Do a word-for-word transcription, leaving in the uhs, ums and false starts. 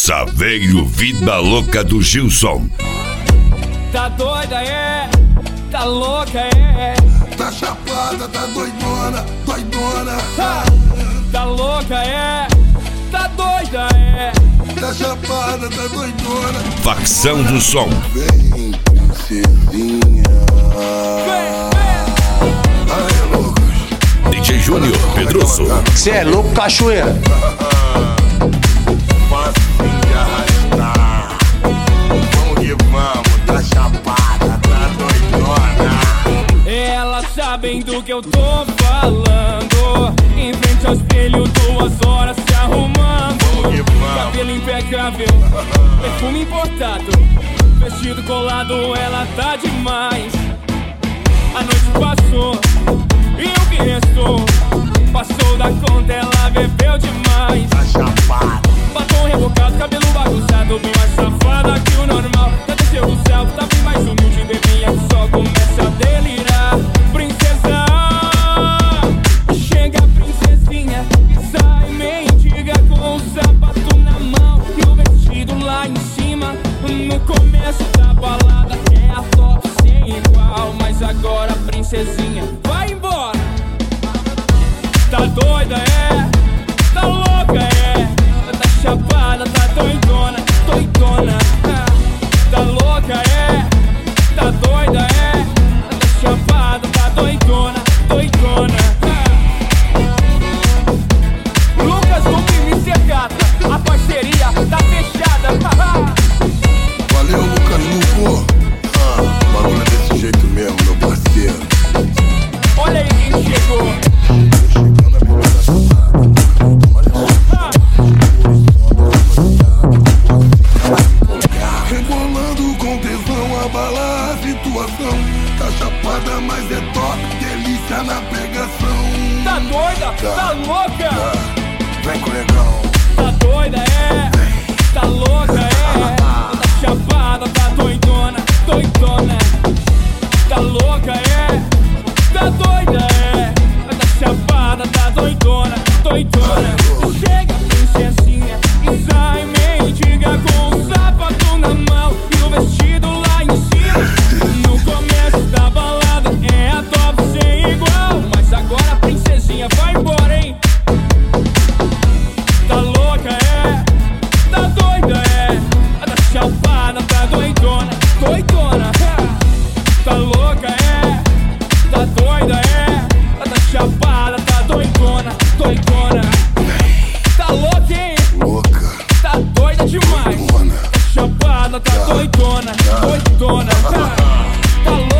Saveiro Vida Louca do Gilson. Tá doida, é? Tá louca, é? Tá chapada, tá doidona, doidona. Ha! Tá louca, é? Tá doida, é? Tá chapada, tá doidona. Facção do Som. Vem, princesinha. Vem, vem. Ai, loucos. D J Júnior Pedroso. Cê é louco, cachoeira. Fácil de arrastar. Vamos que vamos, tá chapada, tá doidona. Elas sabem do que eu tô falando. Em frente ao espelho, duas horas se arrumando. Vamos que vamos. Cabelo impecável, perfume importado, vestido colado, ela tá demais. A noite passou e o que restou? Passou da conta, ela bebeu demais. Tá chapada. Batom rebocado, cabelo bagunçado, bem mais safada que o normal. Já desceu do céu, tá bem mais humilde, bebinha que só começa a delirar. Princesa, chega princesinha e sai mendiga com o sapato na mão e o vestido lá em cima. No começo da balada é a top sem igual, mas agora princesinha vai embora. Tá doida, é? Tá louca, é? Tá chapada, tá doidona, doidona. Tá louca, é? Tá doida, é? Tá chapada, tá doidona, doidona. Lucas Lupe me cercada, a parceria tá fechada. Valeu, Lucas Luco. Ah, bagulho é desse jeito mesmo, meu parceiro. Olha aí quem chegou. Chegando a beber da olha só. Rebolando com tesão, abalar a situação. Tá chapada, mas é top, delícia na pegação. Tá doida? Tá, tá louca? Tá. Vem com o negão. Tá doida, é? Tá louca, é? Tá chapada, tá doidona, doidona. Tá louca, é? Tá doida, é? Tá chapada, tá doidona, doidona. Chega, princesinha, e sai mendiga com o sapato na mão e o vestido lá em cima. No começo da balada é a top sem igual, mas agora a princesinha vai embora, hein? Tá louca, é? Tá doida, é? Tá chapada, tá doidona, doidona. Tá louca, é? Tá doida, é? Tá chapada, tá doidona, doidona. Tá louca, hein? Louca. Tá doida demais. Doidona. Tá chapada, tá doidona, doidona. Tá louca.